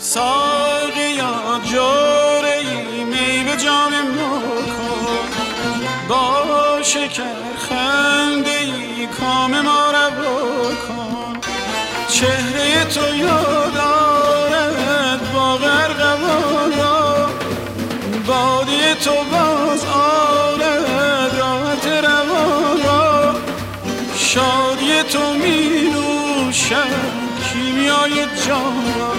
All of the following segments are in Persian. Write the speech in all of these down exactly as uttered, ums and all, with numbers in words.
ساقیا جوره ای می به جام ما کن، با شکر خنده ای کام ما روا کن. چهره تو یاد آرد با ارغوان را، باده تو باز آرد راحت روان را. شادی تو می نوشد کیمیای جان را.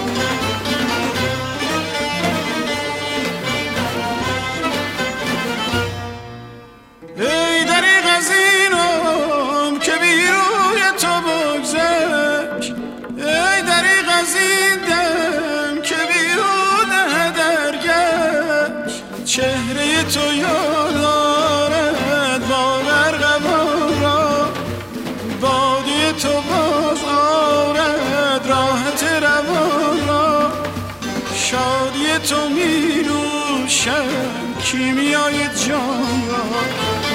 ای دریغ از این عمر که بی روی تو بگذشت، ای دریغ از این دم که بی روده درگشت. چهره تو یاد آرد با ارغوان را، باده تو باز آرد راحت روان را. شادی تو می نوشد کیمیای جان را.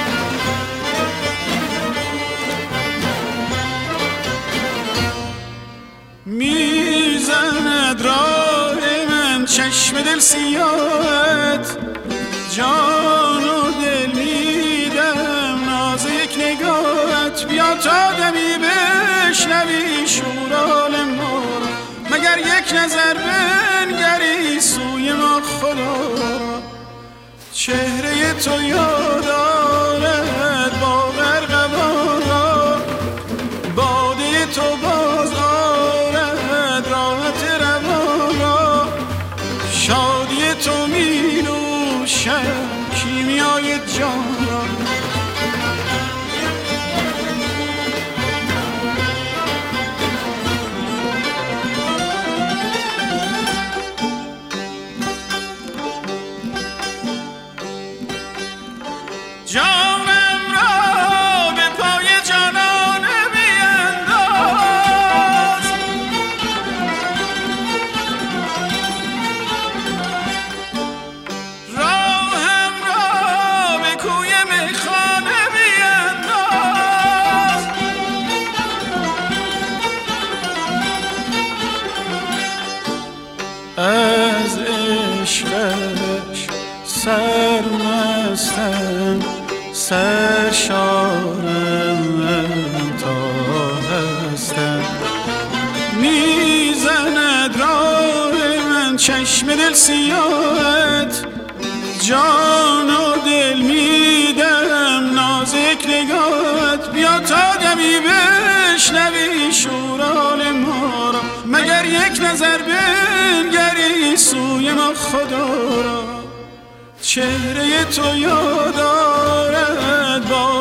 میزند راه من چشم دل سیاهت، جان و دل میدم ناز یک نگاهت. بیا تا دمی بشنوی شورال ما، مگر یک نظر بنگری سوی ما خدا را. چهره تو یاد آرد با ارغوان را، باده تو باز آرد راحت روان را. شادی تو می نوشد کیمیای جان را. جانم را به پای جانان بینداز، راهم را به کوی میخانه بینداز. از عشقش سرمستم، سرشارم تا هستم. میزند راه من چشم دل سیاهت، جان و دل میدم ناز یک نگاهت. بیا تا دمی بشنوی شورال ما را، مگر یک نظر بنگری سوی ما خدا را. چهره تو یاد آرد با